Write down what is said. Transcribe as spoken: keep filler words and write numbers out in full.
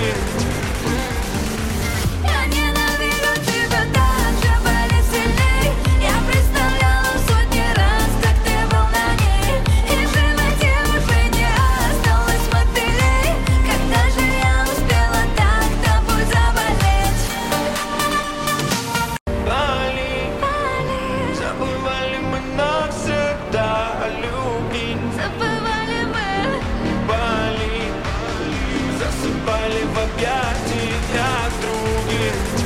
Я ненавижу тебя так же, болит сильней. Я представляла сотни раз, как ты был на ней. И в животе уже не осталось мотылей. Когда же я успела так тобой заболеть? Бали, забывали мы навсегда о любви. Забывали мы. Бали, засыпали в объятиях других.